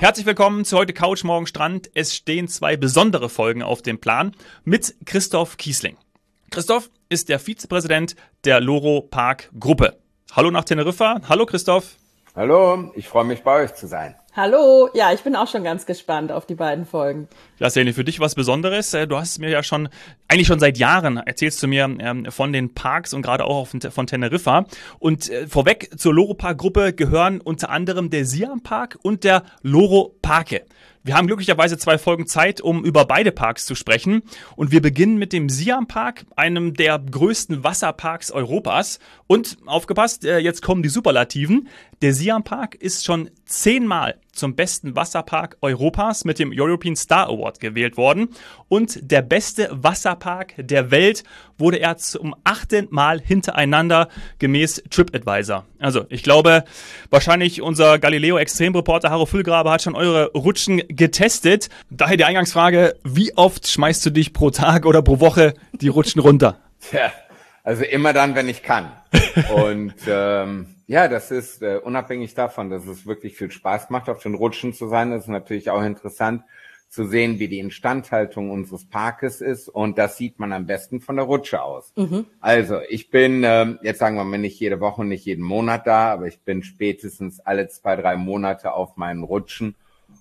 Herzlich willkommen zu heute Couch, morgen Strand. Es stehen 2 besondere Folgen auf dem Plan mit Christoph Kießling. Christoph ist der Vizepräsident der Loro Park Gruppe. Hallo nach Teneriffa. Hallo Christoph. Hallo, ich freue mich, bei euch zu sein. Hallo, ja, ich bin auch schon ganz gespannt auf die beiden Folgen. Ja, Seni, für dich was Besonderes. Du hast mir ja eigentlich schon seit Jahren erzählst du mir von den Parks und gerade auch von Teneriffa. Und vorweg zur Loro Park Gruppe gehören unter anderem der Siam Park und der Loro Parke. Wir haben glücklicherweise 2 Folgen Zeit, um über beide Parks zu sprechen. Und wir beginnen mit dem Siam Park, einem der größten Wasserparks Europas. Und aufgepasst, jetzt kommen die Superlativen. Der Siam Park ist schon 10-mal zum besten Wasserpark Europas mit dem European Star Award gewählt worden. Und der beste Wasserpark der Welt wurde er zum 8. Mal hintereinander gemäß TripAdvisor. Also ich glaube, wahrscheinlich unser Galileo-Extremreporter Haro Füllgrabe hat schon eure Rutschen getestet. Daher die Eingangsfrage, wie oft schmeißt du dich pro Tag oder pro Woche die Rutschen runter? Tja, also immer dann, wenn ich kann. Und ja, das ist unabhängig davon, dass es wirklich viel Spaß macht, auf den Rutschen zu sein. Das ist natürlich auch interessant zu sehen, wie die Instandhaltung unseres Parkes ist. Und das sieht man am besten von der Rutsche aus. Mhm. Also ich bin, jetzt sagen wir mal nicht jede Woche und nicht jeden Monat da, aber ich bin spätestens alle 2, 3 Monate auf meinen Rutschen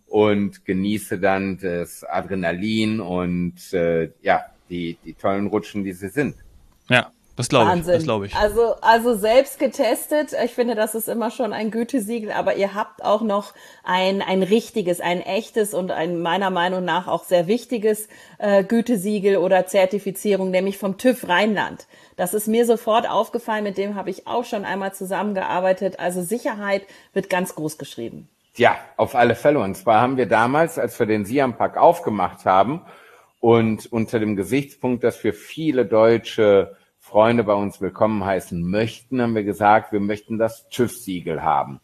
und genieße dann das Adrenalin und ja, die tollen Rutschen, die sie sind. Ja. Das glaube ich. Also selbst getestet. Ich finde, das ist immer schon ein Gütesiegel, aber ihr habt auch noch ein richtiges, ein echtes und ein meiner Meinung nach auch sehr wichtiges Gütesiegel oder Zertifizierung, nämlich vom TÜV Rheinland. Das ist mir sofort aufgefallen, mit dem habe ich auch schon einmal zusammengearbeitet. Also Sicherheit wird ganz groß geschrieben. Ja, auf alle Fälle. Und zwar haben wir damals, als wir den Siam Park aufgemacht haben und unter dem Gesichtspunkt, dass wir viele deutsche Freunde bei uns willkommen heißen möchten, haben wir gesagt, wir möchten das TÜV-Siegel haben.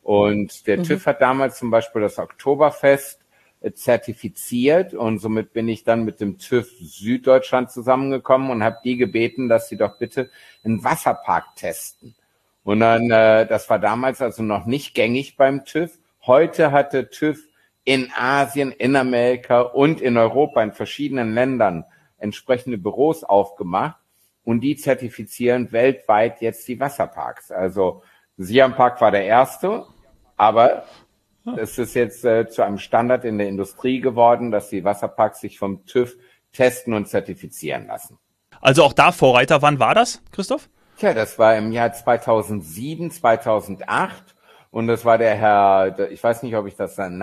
Und der TÜV hat damals zum Beispiel das Oktoberfest zertifiziert und somit bin ich dann mit dem TÜV Süddeutschland zusammengekommen und habe die gebeten, dass sie doch bitte einen Wasserpark testen. Und dann, das war damals also noch nicht gängig beim TÜV. Heute hat der TÜV in Asien, in Amerika und in Europa, in verschiedenen Ländern entsprechende Büros aufgemacht. Und die zertifizieren weltweit jetzt die Wasserparks. Also Siam Park war der erste, aber es ist jetzt zu einem Standard in der Industrie geworden, dass die Wasserparks sich vom TÜV testen und zertifizieren lassen. Also auch da Vorreiter. Wann war das, Christoph? Tja, das war im Jahr 2007, 2008. Und das war der Herr, ich weiß nicht, ob ich den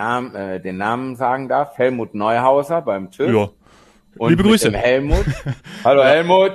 Namen sagen darf, Helmut Neuhauser beim TÜV. Ja. Und liebe Grüße. Mit dem Helmut. Hallo Helmut.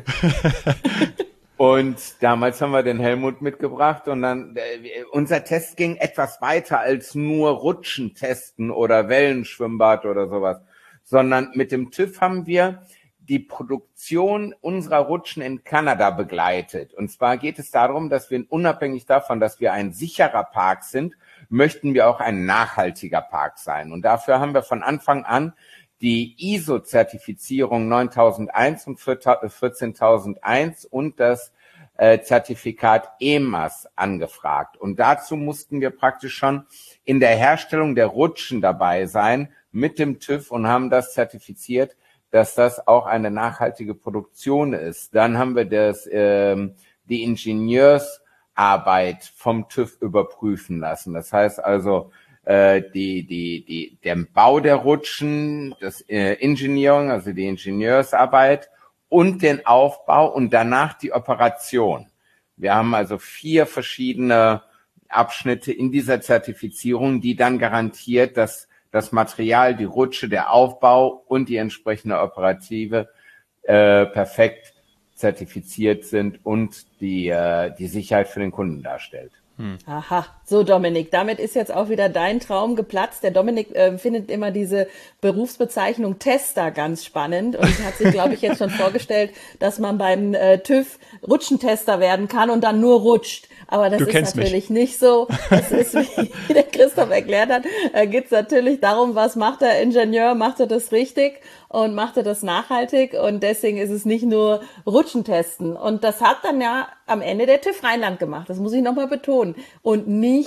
Und damals haben wir den Helmut mitgebracht und dann, unser Test ging etwas weiter als nur Rutschen testen oder Wellenschwimmbad oder sowas, sondern mit dem TÜV haben wir die Produktion unserer Rutschen in Kanada begleitet. Und zwar geht es darum, dass wir unabhängig davon, dass wir ein sicherer Park sind, möchten wir auch ein nachhaltiger Park sein. Und dafür haben wir von Anfang an die ISO-Zertifizierung 9001 und 14001 und das Zertifikat EMAS angefragt. Und dazu mussten wir praktisch schon in der Herstellung der Rutschen dabei sein mit dem TÜV und haben das zertifiziert, dass das auch eine nachhaltige Produktion ist. Dann haben wir die Ingenieursarbeit vom TÜV überprüfen lassen. Das heißt also, der Bau der Rutschen, das Engineering, also die Ingenieursarbeit und den Aufbau und danach die Operation. Wir haben also 4 verschiedene Abschnitte in dieser Zertifizierung, die dann garantiert, dass das Material, die Rutsche, der Aufbau und die entsprechende Operative perfekt zertifiziert sind und die Sicherheit für den Kunden darstellt. Aha, so Dominik, damit ist jetzt auch wieder dein Traum geplatzt. Der Dominik findet immer diese Berufsbezeichnung Tester ganz spannend und hat sich, glaube ich, jetzt schon vorgestellt, dass man beim TÜV Rutschentester werden kann und dann nur rutscht. Aber das ist natürlich nicht so. Das ist, wie der Christoph erklärt hat, geht es natürlich darum, was macht der Ingenieur, macht er das richtig und macht er das nachhaltig und deswegen ist es nicht nur Rutschen testen. Und das hat dann ja am Ende der TÜV Rheinland gemacht, das muss ich nochmal betonen. Und nicht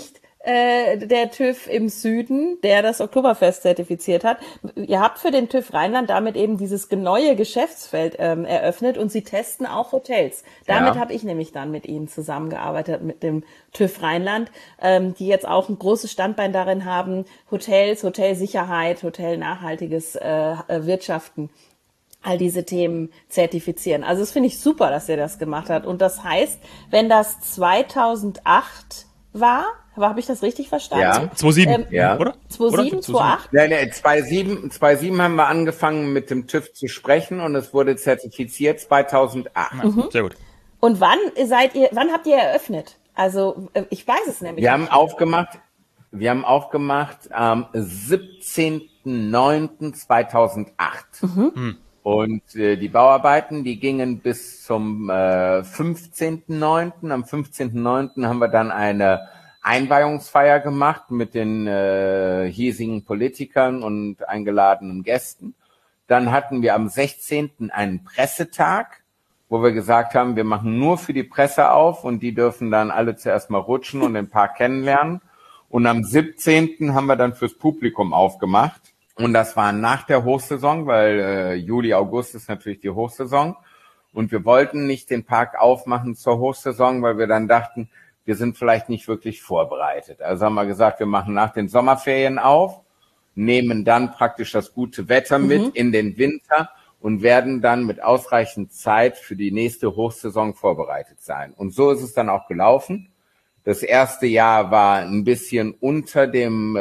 der TÜV im Süden, der das Oktoberfest zertifiziert hat. Ihr habt für den TÜV Rheinland damit eben dieses neue Geschäftsfeld eröffnet und sie testen auch Hotels. Damit habe ich nämlich dann mit ihnen zusammengearbeitet, mit dem TÜV Rheinland, die jetzt auch ein großes Standbein darin haben, Hotels, Hotelsicherheit, Hotelnachhaltiges Wirtschaften, all diese Themen zertifizieren. Also das finde ich super, dass ihr das gemacht habt. Und das heißt, wenn das 2008 war, habe ich das richtig verstanden? Ja. 2007, oder? 2007, 2008? Nee, 2007 haben wir angefangen mit dem TÜV zu sprechen und es wurde zertifiziert 2008. Sehr gut. Und wann habt ihr eröffnet? Also ich weiß es nämlich. Wir haben aufgemacht am 17.09.2008. Und die Bauarbeiten, die gingen bis zum 15.09. Am 15.09. haben wir dann eine Einweihungsfeier gemacht mit den hiesigen Politikern und eingeladenen Gästen. Dann hatten wir am 16. einen Pressetag, wo wir gesagt haben, wir machen nur für die Presse auf und die dürfen dann alle zuerst mal rutschen und den Park kennenlernen. Und am 17. haben wir dann fürs Publikum aufgemacht. Und das war nach der Hochsaison, weil Juli, August ist natürlich die Hochsaison. Und wir wollten nicht den Park aufmachen zur Hochsaison, weil wir dann dachten, wir sind vielleicht nicht wirklich vorbereitet. Also haben wir gesagt, wir machen nach den Sommerferien auf, nehmen dann praktisch das gute Wetter mit in den Winter und werden dann mit ausreichend Zeit für die nächste Hochsaison vorbereitet sein. Und so ist es dann auch gelaufen. Das erste Jahr war ein bisschen unter dem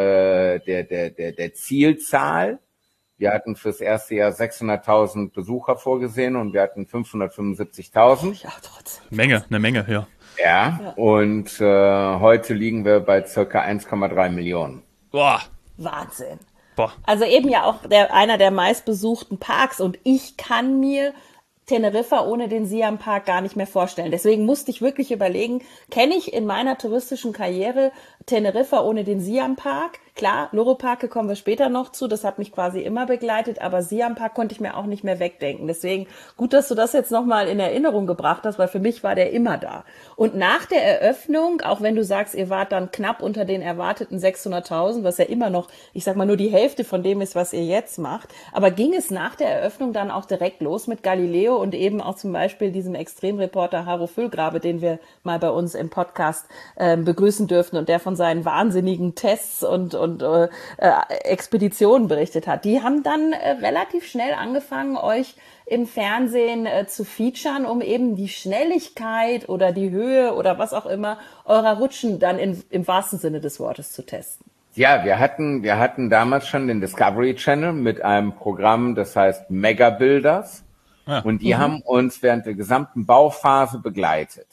der Zielzahl. Wir hatten fürs erste Jahr 600.000 Besucher vorgesehen und wir hatten 575.000. Ja, trotzdem. Eine Menge, ja. Ja, und heute liegen wir bei circa 1,3 Millionen. Boah. Wahnsinn. Boah. Also eben ja auch einer der meistbesuchten Parks und ich kann mir Teneriffa ohne den Siam Park gar nicht mehr vorstellen. Deswegen musste ich wirklich überlegen, kenne ich in meiner touristischen Karriere Teneriffa ohne den Siam Park? Klar, Loro-Parke kommen wir später noch zu, das hat mich quasi immer begleitet, aber Siam Park konnte ich mir auch nicht mehr wegdenken. Deswegen gut, dass du das jetzt nochmal in Erinnerung gebracht hast, weil für mich war der immer da. Und nach der Eröffnung, auch wenn du sagst, ihr wart dann knapp unter den erwarteten 600.000, was ja immer noch, ich sag mal, nur die Hälfte von dem ist, was ihr jetzt macht, aber ging es nach der Eröffnung dann auch direkt los mit Galileo und eben auch zum Beispiel diesem Extremreporter Haro Füllgrabe, den wir mal bei uns im Podcast begrüßen dürften und der von seinen wahnsinnigen Tests und Expeditionen berichtet hat. Die haben dann relativ schnell angefangen, euch im Fernsehen zu featuren, um eben die Schnelligkeit oder die Höhe oder was auch immer eurer Rutschen dann im wahrsten Sinne des Wortes zu testen. Ja, wir hatten damals schon den Discovery Channel mit einem Programm, das heißt Mega Builders. Ja. Und die haben uns während der gesamten Bauphase begleitet.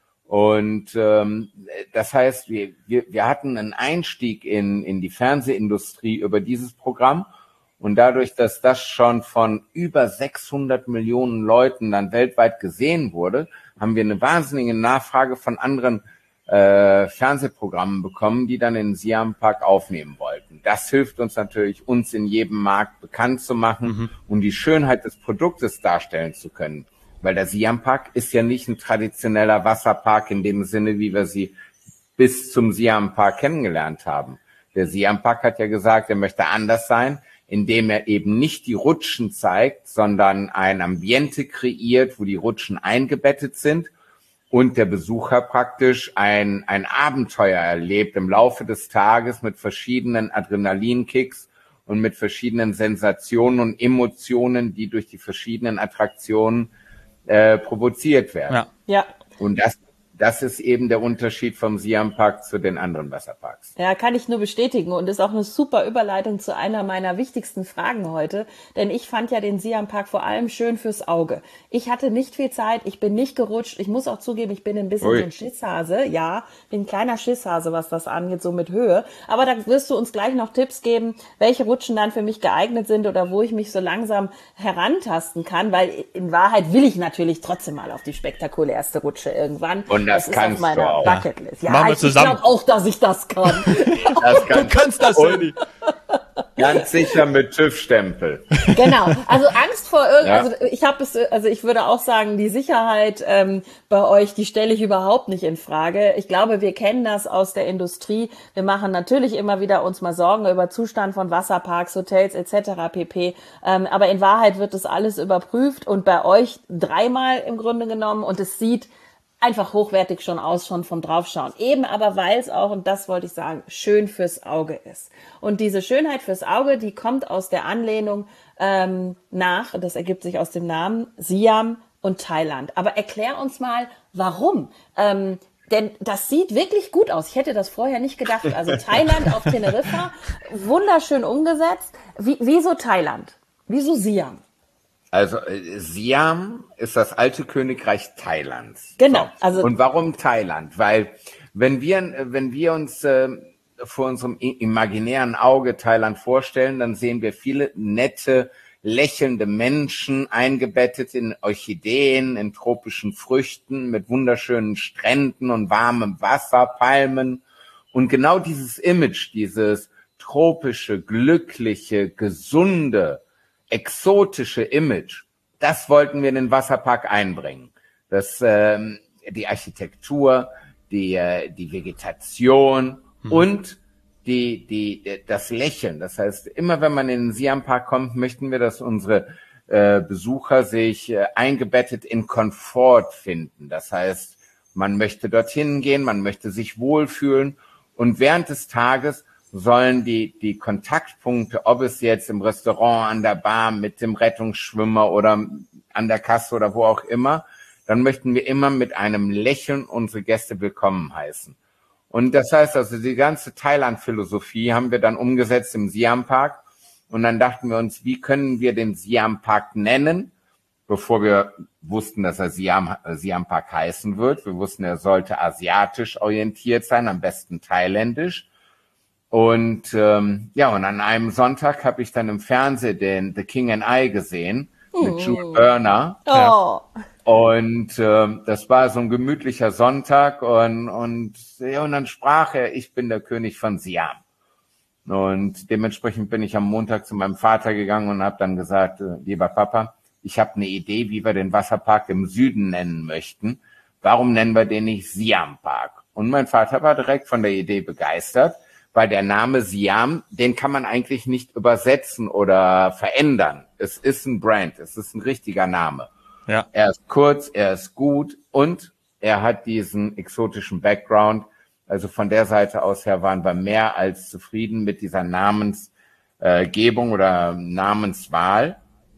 Und das heißt, wir hatten einen Einstieg in die Fernsehindustrie über dieses Programm. Und dadurch, dass das schon von über 600 Millionen Leuten dann weltweit gesehen wurde, haben wir eine wahnsinnige Nachfrage von anderen Fernsehprogrammen bekommen, die dann den Siam Park aufnehmen wollten. Das hilft uns natürlich, uns in jedem Markt bekannt zu machen und die Schönheit des Produktes darstellen zu können. Weil der Siam Park ist ja nicht ein traditioneller Wasserpark in dem Sinne, wie wir sie bis zum Siam Park kennengelernt haben. Der Siam Park hat ja gesagt, er möchte anders sein, indem er eben nicht die Rutschen zeigt, sondern ein Ambiente kreiert, wo die Rutschen eingebettet sind und der Besucher praktisch ein Abenteuer erlebt im Laufe des Tages mit verschiedenen Adrenalinkicks und mit verschiedenen Sensationen und Emotionen, die durch die verschiedenen Attraktionen provoziert werden. Ja. Und das ist eben der Unterschied vom Siam Park zu den anderen Wasserparks. Ja, kann ich nur bestätigen und ist auch eine super Überleitung zu einer meiner wichtigsten Fragen heute, denn ich fand ja den Siam Park vor allem schön fürs Auge. Ich hatte nicht viel Zeit, ich bin nicht gerutscht, ich muss auch zugeben, ich bin ein bisschen so ein Schisshase, ja, bin ein kleiner Schisshase, was das angeht, so mit Höhe, aber da wirst du uns gleich noch Tipps geben, welche Rutschen dann für mich geeignet sind oder wo ich mich so langsam herantasten kann, weil in Wahrheit will ich natürlich trotzdem mal auf die spektakulärste Rutsche irgendwann. Und das kannst ist auf meiner du auch. Bucketlist. Ja, Machen wir ich zusammen. glaube auch, dass ich das kann. Du kannst das, Sandy. Ganz sicher mit TÜV-Stempel. Genau, also Angst vor Ja. also ich würde auch sagen, die Sicherheit bei euch, die stelle ich überhaupt nicht in Frage. Ich glaube, wir kennen das aus der Industrie. Wir machen natürlich immer wieder uns mal Sorgen über Zustand von Wasserparks, Hotels etc. pp. Aber in Wahrheit wird das alles überprüft und bei euch dreimal im Grunde genommen und es sieht einfach hochwertig schon aus, schon vom Draufschauen. Eben aber, weil es auch, und das wollte ich sagen, schön fürs Auge ist. Und diese Schönheit fürs Auge, die kommt aus der Anlehnung nach, das ergibt sich aus dem Namen, Siam und Thailand. Aber erklär uns mal, warum? Denn das sieht wirklich gut aus. Ich hätte das vorher nicht gedacht. Also Thailand auf Teneriffa, wunderschön umgesetzt. Wieso Thailand? Wieso Siam? Also Siam ist das alte Königreich Thailands. Genau. So. Also und warum Thailand? Weil wenn wir uns vor unserem imaginären Auge Thailand vorstellen, dann sehen wir viele nette, lächelnde Menschen eingebettet in Orchideen, in tropischen Früchten, mit wunderschönen Stränden und warmem Wasser, Palmen. Und genau dieses Image, dieses tropische, glückliche, gesunde, exotische Image, das wollten wir in den Wasserpark einbringen. Die Architektur, die Vegetation und das Lächeln. Das heißt, immer wenn man in den Siam Park kommt, möchten wir, dass unsere Besucher sich eingebettet in Komfort finden. Das heißt, man möchte dorthin gehen, man möchte sich wohlfühlen und während des Tages sollen die Kontaktpunkte, ob es jetzt im Restaurant, an der Bar, mit dem Rettungsschwimmer oder an der Kasse oder wo auch immer, dann möchten wir immer mit einem Lächeln unsere Gäste willkommen heißen. Und das heißt also, die ganze Thailand-Philosophie haben wir dann umgesetzt im Siam Park. Und dann dachten wir uns, wie können wir den Siam Park nennen, bevor wir wussten, dass er Siam Park heißen wird. Wir wussten, er sollte asiatisch orientiert sein, am besten thailändisch. Und und an einem Sonntag habe ich dann im Fernsehen den The King and I gesehen mit Jules Berner. oh. Und das war so ein gemütlicher Sonntag und dann sprach er, ich bin der König von Siam. Und dementsprechend bin ich am Montag zu meinem Vater gegangen und habe dann gesagt, lieber Papa, ich habe eine Idee, wie wir den Wasserpark im Süden nennen möchten. Warum nennen wir den nicht Siam Park? Und mein Vater war direkt von der Idee begeistert, weil der Name Siam, den kann man eigentlich nicht übersetzen oder verändern. Es ist ein Brand, es ist ein richtiger Name. Ja. Er ist kurz, er ist gut und er hat diesen exotischen Background. Also von der Seite aus her waren wir mehr als zufrieden mit dieser Namensgebung oder Namenswahl.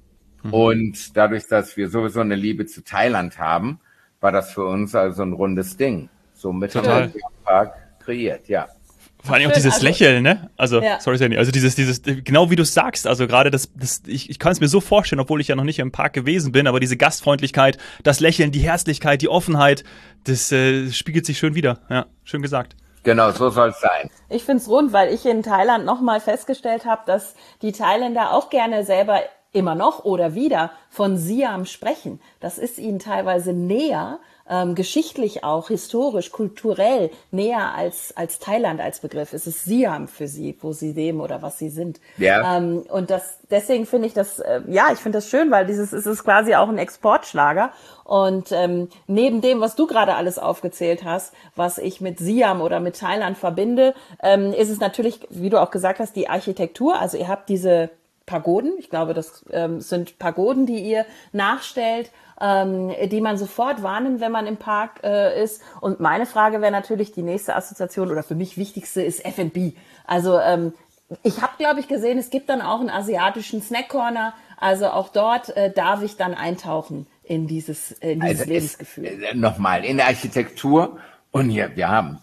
Und dadurch, dass wir sowieso eine Liebe zu Thailand haben, war das für uns also ein rundes Ding. Somit haben wir den Park kreiert, ja. Vor allem auch dieses Lächeln, ne? Also, ja. sorry, Sandy, also dieses, genau wie du es sagst, also gerade ich kann es mir so vorstellen, obwohl ich ja noch nicht im Park gewesen bin, aber diese Gastfreundlichkeit, das Lächeln, die Herzlichkeit, die Offenheit, das spiegelt sich schön wieder. Ja, schön gesagt. Genau, so soll es sein. Ich find's rund, weil ich in Thailand nochmal festgestellt habe, dass die Thailänder auch gerne selber immer noch oder wieder von Siam sprechen. Das ist ihnen teilweise näher, geschichtlich auch, historisch, kulturell näher als Thailand als Begriff. Es ist Siam für sie, wo sie leben oder was sie sind. Ja. Und deswegen finde ich das, ich finde das schön, weil es ist quasi auch ein Exportschlager. Und neben dem, was du gerade alles aufgezählt hast, was ich mit Siam oder mit Thailand verbinde, ist es natürlich, wie du auch gesagt hast, die Architektur. Also ihr habt diese Pagoden, ich glaube, das sind Pagoden, die ihr nachstellt, die man sofort wahrnimmt, wenn man im Park ist. Und meine Frage wäre natürlich, die nächste Assoziation oder für mich wichtigste ist F&B. Also ich habe, glaube ich, gesehen, es gibt dann auch einen asiatischen Snack-Corner. Also auch dort darf ich dann eintauchen in dieses Lebensgefühl. Nochmal, in der Architektur. Und hier, wir haben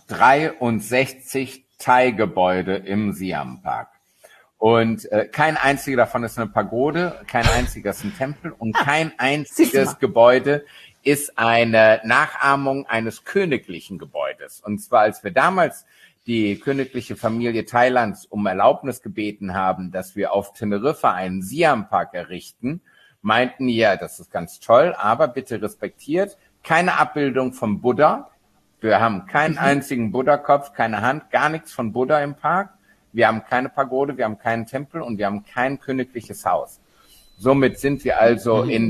63 Thai-Gebäude im Siam Park. Und kein einziger davon ist eine Pagode, kein einziger ist ein Tempel und kein einziges Gebäude ist eine Nachahmung eines königlichen Gebäudes. Und zwar, als wir damals die königliche Familie Thailands um Erlaubnis gebeten haben, dass wir auf Teneriffa einen Siam Park errichten, meinten ja, das ist ganz toll, aber bitte respektiert keine Abbildung vom Buddha. Wir haben keinen einzigen Buddha-Kopf, keine Hand, gar nichts von Buddha im Park. wir haben keine Pagode, wir haben keinen Tempel und wir haben kein königliches Haus. Somit sind wir also in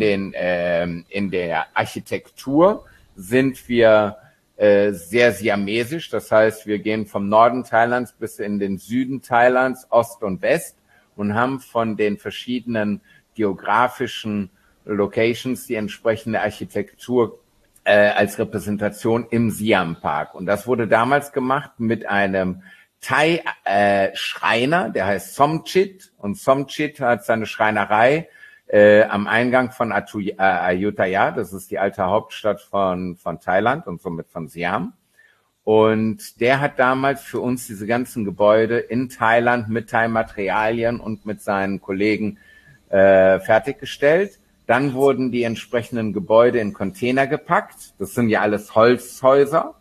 der Architektur sind wir sehr siamesisch. Das heißt, wir gehen vom Norden Thailands bis in den Süden Thailands, Ost und West und haben von den verschiedenen geografischen Locations die entsprechende Architektur als Repräsentation im Siam Park. Und das wurde damals gemacht mit einem Thai-Schreiner, der heißt Somchit. Und Somchit hat seine Schreinerei am Eingang von Ayutthaya, das ist die alte Hauptstadt von Thailand und somit von Siam. Und der hat damals für uns diese ganzen Gebäude in Thailand mit Thai-Materialien und mit seinen Kollegen fertiggestellt. Dann wurden die entsprechenden Gebäude in Container gepackt. Das sind ja alles Holzhäuser.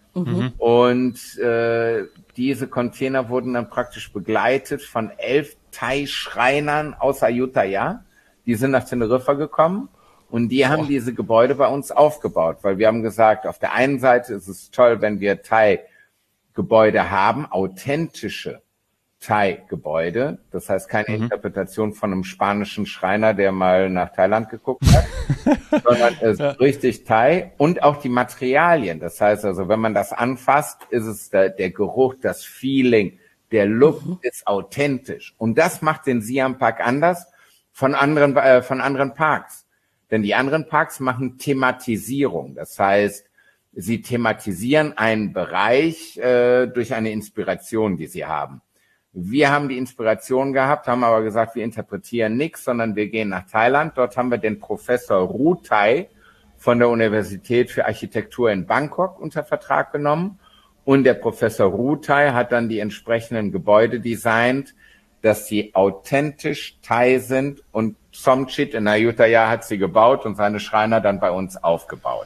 Und diese Container wurden dann praktisch begleitet von 11 Thai-Schreinern aus Ayutthaya. Die sind nach Teneriffa gekommen und die haben diese Gebäude bei uns aufgebaut, weil wir haben gesagt, auf der einen Seite ist es toll, wenn wir Thai-Gebäude haben, authentische Thai-Gebäude. Das heißt keine Interpretation von einem spanischen Schreiner, der mal nach Thailand geguckt hat, sondern es ist richtig Thai und auch die Materialien. Das heißt also, wenn man das anfasst, ist es der Geruch, das Feeling, der Look ist authentisch. Und das macht den Siam Park anders von anderen Parks. Denn die anderen Parks machen Thematisierung. Das heißt, sie thematisieren einen Bereich durch eine Inspiration, die sie haben. Wir haben die Inspiration gehabt, haben aber gesagt, wir interpretieren nichts, sondern wir gehen nach Thailand. Dort haben wir den Professor Rutai von der Universität für Architektur in Bangkok unter Vertrag genommen. Und der Professor Rutai hat dann die entsprechenden Gebäude designt, dass sie authentisch Thai sind. Und Somchit in Ayutthaya hat sie gebaut und seine Schreiner dann bei uns aufgebaut.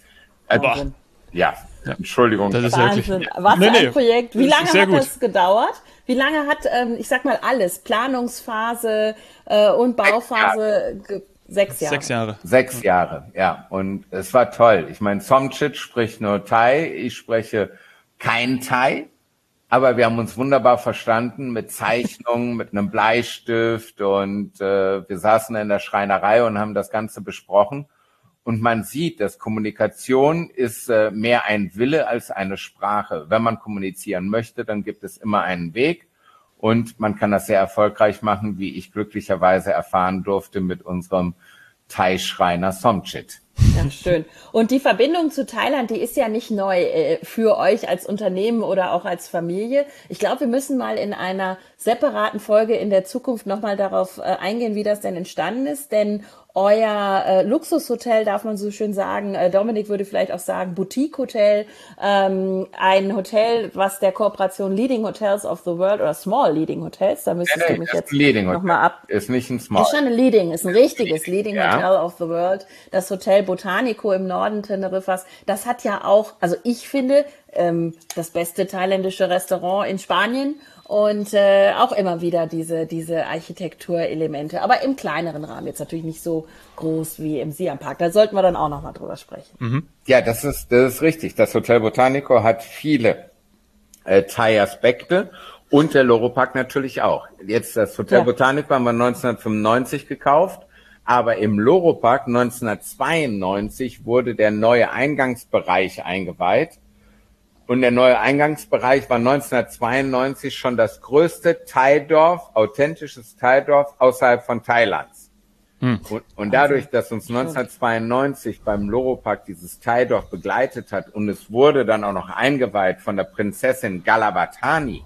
Ja, Entschuldigung. Das ist Wahnsinn. wirklich, Was für ein Projekt. Wie lange hat gut. das gedauert? Wie lange hat, ich sag mal, alles, Planungsphase und Bauphase? 6 Jahre. 6 Jahre. 6 Jahre, ja. Und es war toll. Ich meine, Somchit spricht nur Thai, ich spreche kein Thai, aber wir haben uns wunderbar verstanden mit Zeichnungen, mit einem Bleistift und wir saßen in der Schreinerei und haben das Ganze besprochen. Und man sieht, dass Kommunikation ist mehr ein Wille als eine Sprache. Wenn man kommunizieren möchte, dann gibt es immer einen Weg. Und man kann das sehr erfolgreich machen, wie ich glücklicherweise erfahren durfte mit unserem Thai-Schreiner Somchit. Ja, schön. Und die Verbindung zu Thailand, die ist ja nicht neu für euch als Unternehmen oder auch als Familie. Ich glaube, wir müssen mal in einer separaten Folge in der Zukunft nochmal darauf eingehen, wie das denn entstanden ist. Denn euer Luxushotel, darf man so schön sagen, Dominik würde vielleicht auch sagen Boutique-Hotel, ein Hotel, was der Kooperation Leading Hotels of the World oder Small Leading Hotels, da müsstest du mich jetzt nochmal ab... Ist nicht ein Small. Ist schon ein Leading, ist ein richtiges Leading Hotel of the World. Das Hotel Botanico im Norden Teneriffas, das hat ja auch, also ich finde, das beste thailändische Restaurant in Spanien und auch immer wieder diese Architekturelemente, aber im kleineren Rahmen, jetzt natürlich nicht so groß wie im Siam Park. Da sollten wir dann auch nochmal drüber sprechen. Ja, das ist richtig. Das Hotel Botanico hat viele Thai-Aspekte und der Loro Park natürlich auch. Jetzt das Hotel Botanico haben wir 1995 gekauft. Aber im Loro Park 1992 wurde der neue Eingangsbereich eingeweiht. Und der neue Eingangsbereich war 1992 schon das größte Thai-Dorf, authentisches Thai-Dorf außerhalb von Thailands. Und dadurch, dass uns 1992 beim Loro Park dieses Thai-Dorf begleitet hat und es wurde dann auch noch eingeweiht von der Prinzessin Galabatani,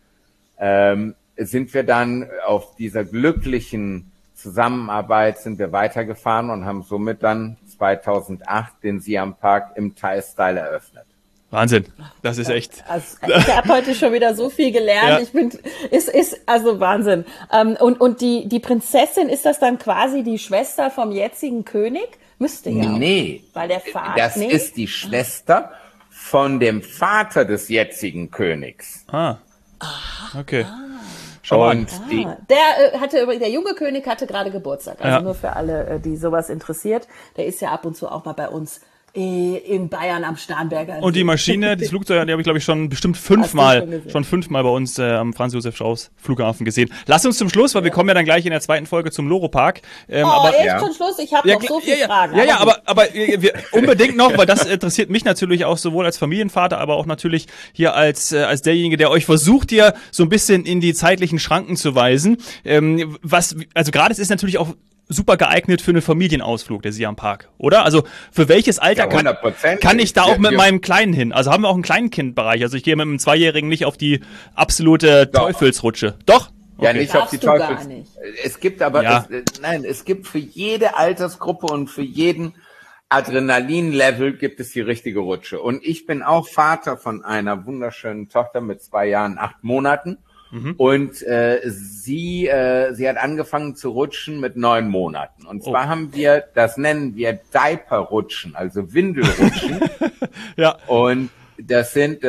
sind wir dann auf dieser glücklichen Zusammenarbeit sind wir weitergefahren und haben somit dann 2008 den Siam Park im Thai-Style eröffnet. Wahnsinn. Das ist echt. Also, ich habe heute schon wieder so viel gelernt. Ja. Ist also Wahnsinn. Und die Prinzessin, ist das dann quasi die Schwester vom jetzigen König? Müsste ja. Nee. Weil der Vater. Das ist die Schwester von dem Vater des jetzigen Königs. Okay. Und der junge König hatte gerade Geburtstag. Also nur für alle, die sowas interessiert. Der ist ja ab und zu auch mal bei uns In Bayern am Starnberger See. Und die Maschine, das Flugzeug, die habe ich, glaube ich, schon bestimmt Hast du fünfmal schon bei uns am Franz-Josef-Strauß-Flughafen gesehen. Lass uns zum Schluss, weil wir kommen ja dann gleich in der zweiten Folge zum Loro-Park. Aber echt ja. schon Schluss? Ich habe noch so viele Fragen. Aber wir unbedingt noch, weil das interessiert mich natürlich auch sowohl als Familienvater, aber auch natürlich hier als derjenige, der euch versucht, hier so ein bisschen in die zeitlichen Schranken zu weisen. Also gerade es ist natürlich auch super geeignet für einen Familienausflug, der Siam Park, oder? Also für welches Alter kann ich da auch mit meinem Kleinen hin? Also haben wir auch einen Kleinkindbereich. Also ich gehe mit einem Zweijährigen nicht auf die absolute Teufelsrutsche. Doch? Okay. Ja, nicht auf die Teufelsrutsche. Es gibt aber, es gibt für jede Altersgruppe und für jeden Adrenalin-Level gibt es die richtige Rutsche. Und ich bin auch Vater von einer wunderschönen Tochter mit 2 Jahren, 8 Monaten. Und sie hat angefangen zu rutschen mit 9 Monaten. Und zwar haben wir, das nennen wir Diaper-Rutschen, also Windelrutschen. Ja. Und das sind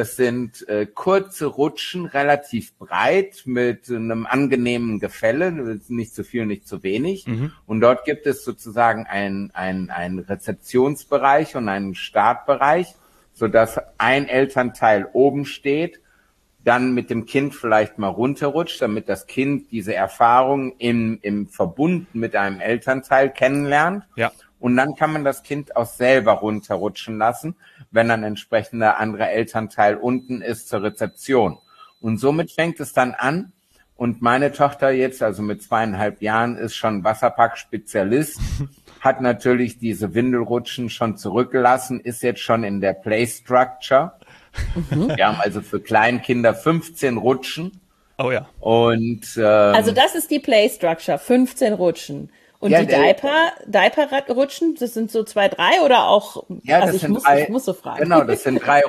kurze Rutschen, relativ breit, mit einem angenehmen Gefälle, nicht zu viel, nicht zu wenig. Und dort gibt es sozusagen einen Rezeptionsbereich und einen Startbereich, sodass ein Elternteil oben steht, dann mit dem Kind vielleicht mal runterrutscht, damit das Kind diese Erfahrung im Verbund mit einem Elternteil kennenlernt. Ja. Und dann kann man das Kind auch selber runterrutschen lassen, wenn ein entsprechender anderer Elternteil unten ist zur Rezeption. Und somit fängt es dann an. Und meine Tochter jetzt, also mit 2,5 Jahren, ist schon Wasserpark-Spezialist, hat natürlich diese Windelrutschen schon zurückgelassen, ist jetzt schon in der Play Structure. Wir haben also für Kleinkinder 15 Rutschen. Oh ja. Und also das ist die Play Structure, 15 Rutschen. Und die Diaper-Rutschen, das sind so 2, 3 oder auch, ja, also ich muss so fragen. Genau, das sind 3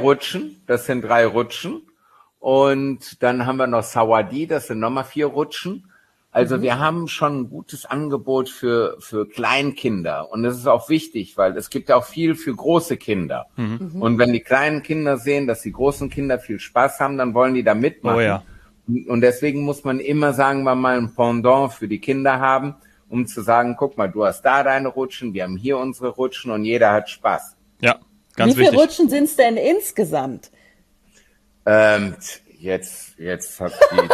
Rutschen. Und dann haben wir noch Sawadi, das sind nochmal 4 Rutschen. Also wir haben schon ein gutes Angebot für Kleinkinder. Und das ist auch wichtig, weil es gibt ja auch viel für große Kinder. Und wenn die kleinen Kinder sehen, dass die großen Kinder viel Spaß haben, dann wollen die da mitmachen. Oh ja. Und deswegen muss man immer, sagen wir mal, ein Pendant für die Kinder haben, um zu sagen, guck mal, du hast da deine Rutschen, wir haben hier unsere Rutschen und jeder hat Spaß. Ja, ganz wichtig. Wie viele Rutschen sind es denn insgesamt? Jetzt hat die...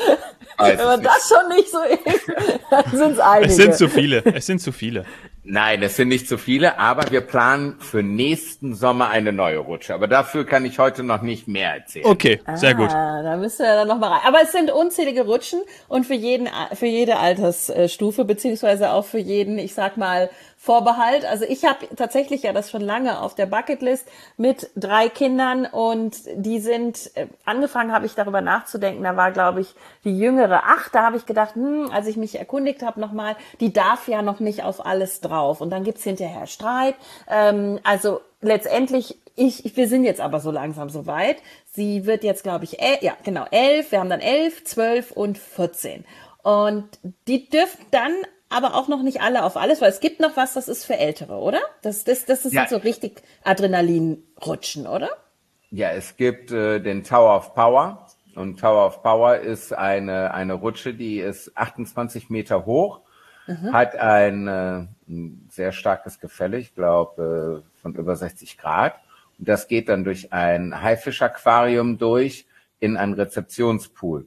Wenn man das schon nicht so ist, dann sind es einige. Es sind zu viele. Nein, es sind nicht zu viele, aber wir planen für nächsten Sommer eine neue Rutsche. Aber dafür kann ich heute noch nicht mehr erzählen. Okay, sehr gut. Da müsst ihr dann noch mal rein. Aber es sind unzählige Rutschen und für jede Altersstufe, beziehungsweise auch für jeden, ich sag mal, Vorbehalt. Also ich habe tatsächlich ja das schon lange auf der Bucketlist mit 3 Kindern und die sind, angefangen habe ich darüber nachzudenken, da war, glaube ich, die jüngere 8, da habe ich gedacht, als ich mich erkundigt habe nochmal, die darf ja noch nicht auf alles drauf und dann gibt's hinterher Streit. Also letztendlich, wir sind jetzt aber so langsam so weit. Sie wird jetzt, glaube ich, 11, wir haben dann 11, 12 und 14 und die dürfen dann aber auch noch nicht alle auf alles, weil es gibt noch was, das ist für Ältere, oder? Das sind so richtig Adrenalinrutschen, oder? Ja, es gibt den Tower of Power. Und Tower of Power ist eine Rutsche, die ist 28 Meter hoch, hat ein sehr starkes Gefälle, ich glaube von über 60 Grad. Und das geht dann durch ein Haifisch-Aquarium durch in einen Rezeptionspool.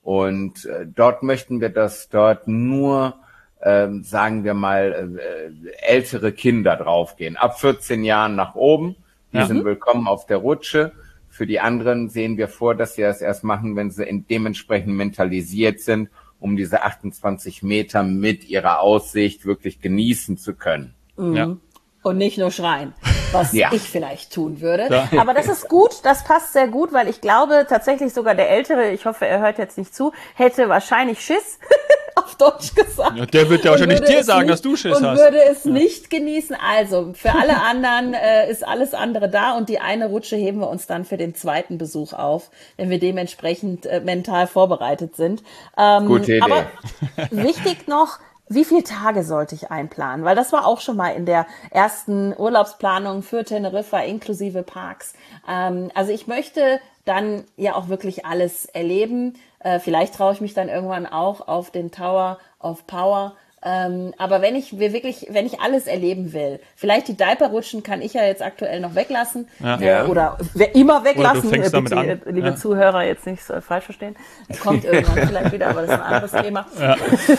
Und dort möchten wir, dass dort nur sagen wir mal, ältere Kinder draufgehen. Ab 14 Jahren nach oben. Die sind willkommen auf der Rutsche. Für die anderen sehen wir vor, dass sie das erst machen, wenn sie dementsprechend mentalisiert sind, um diese 28 Meter mit ihrer Aussicht wirklich genießen zu können. Ja. Und nicht nur schreien, was ich vielleicht tun würde. Ja. Aber das ist gut, das passt sehr gut, weil ich glaube tatsächlich sogar der Ältere, ich hoffe, er hört jetzt nicht zu, hätte wahrscheinlich Schiss, auf Deutsch gesagt. Ja, der wird ja wahrscheinlich dir sagen, dass du Schiss hast. Und würde es nicht genießen. Also, für alle anderen ist alles andere da und die eine Rutsche heben wir uns dann für den zweiten Besuch auf, wenn wir dementsprechend mental vorbereitet sind. Gute Idee. Aber wichtig noch, wie viele Tage sollte ich einplanen? Weil das war auch schon mal in der ersten Urlaubsplanung für Teneriffa inklusive Parks. Also ich möchte dann ja auch wirklich alles erleben. Vielleicht traue ich mich dann irgendwann auch auf den Tower of Power Aber wenn ich alles erleben will, vielleicht die Diaperrutschen kann ich ja jetzt aktuell noch weglassen. Ja. Oder immer weglassen. Oder du fängst damit an. Liebe Zuhörer, jetzt nicht so falsch verstehen. Kommt irgendwann vielleicht wieder, aber das ist ein anderes Thema. Ja.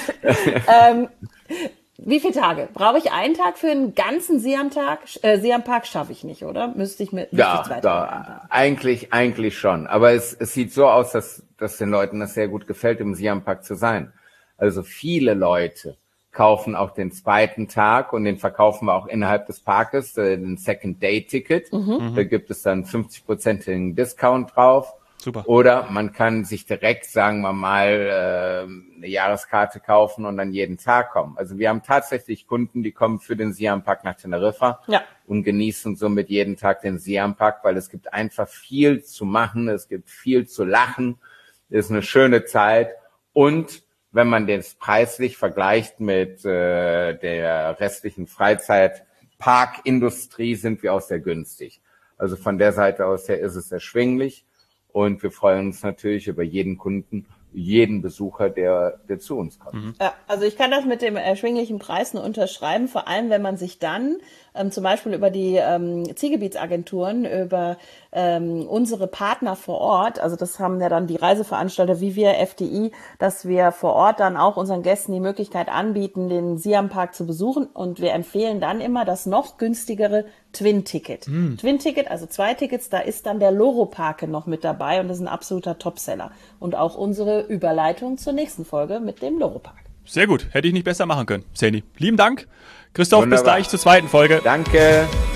Wie viele Tage? Brauche ich einen Tag für einen ganzen Siam-Park schaffe ich nicht, oder? Müsste ich 2 Tage eigentlich schon. Aber es sieht so aus, dass den Leuten das sehr gut gefällt, im Siam-Park zu sein. Also viele Leute kaufen auch den 2. Tag und den verkaufen wir auch innerhalb des Parkes, den Second-Day-Ticket. Da gibt es dann 50%igen Discount drauf. Super. Oder man kann sich direkt, sagen wir mal, eine Jahreskarte kaufen und dann jeden Tag kommen. Also wir haben tatsächlich Kunden, die kommen für den Siam-Park nach Teneriffa und genießen somit jeden Tag den Siam-Park, weil es gibt einfach viel zu machen, es gibt viel zu lachen, es ist eine schöne Zeit und wenn man das preislich vergleicht mit der restlichen Freizeitparkindustrie, sind wir auch sehr günstig. Also von der Seite aus her ist es erschwinglich. Und wir freuen uns natürlich über jeden Kunden, jeden Besucher, der zu uns kommt. Ja, also ich kann das mit dem erschwinglichen Preis nur unterschreiben, vor allem wenn man sich dann zum Beispiel über die Zielgebietsagenturen, über unsere Partner vor Ort, also das haben ja dann die Reiseveranstalter wie wir, FDI, dass wir vor Ort dann auch unseren Gästen die Möglichkeit anbieten, den Siam-Park zu besuchen und wir empfehlen dann immer das noch günstigere Twin-Ticket. Twin-Ticket, also 2 Tickets, da ist dann der Loro-Park noch mit dabei und das ist ein absoluter Topseller. Und auch unsere Überleitung zur nächsten Folge mit dem Loro-Park. Sehr gut, hätte ich nicht besser machen können. Seni, lieben Dank. Christoph, Wunderbar. bis gleich zur 2. Folge. Danke.